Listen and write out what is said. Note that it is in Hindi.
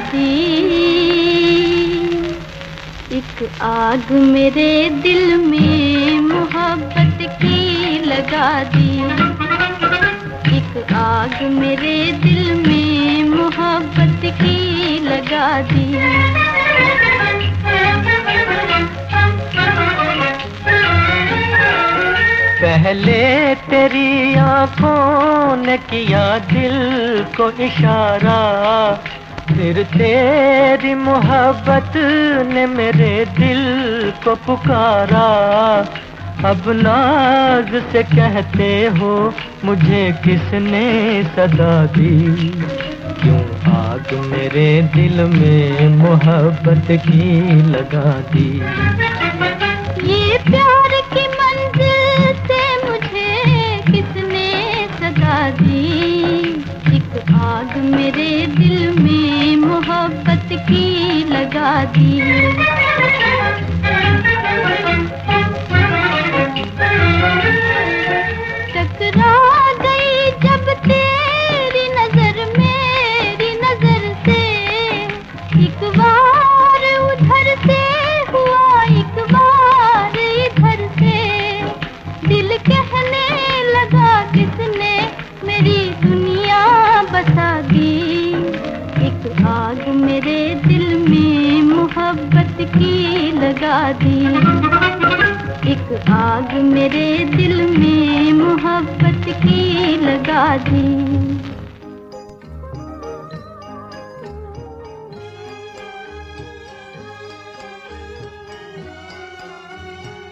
दी। एक आग मेरे दिल में मोहब्बत की लगा दी। एक आग मेरे दिल में मोहब्बत की लगा दी। पहले तेरी आंखों ने किया दिल को इशारा, फिर तेरी मोहब्बत ने मेरे दिल को पुकारा। अब नाज से कहते हो मुझे किसने सदा दी, क्यों आग मेरे दिल में मोहब्बत की लगा दी। ये प्यार की मंजिल से मुझे किसने सदा दी, एक आग मेरे दिल में मोहब्बत की लगा दी। टकरा गई जब तेरी नजर मेरी नजर से, एक बार उधर से हुआ एक बार इधर से। दिल कहने लगा किसने मेरी दुनिया बसा दी, एक आग मेरे दिल में मोहब्बत की लगा दी। एक आग मेरे दिल में मोहब्बत की लगा दी।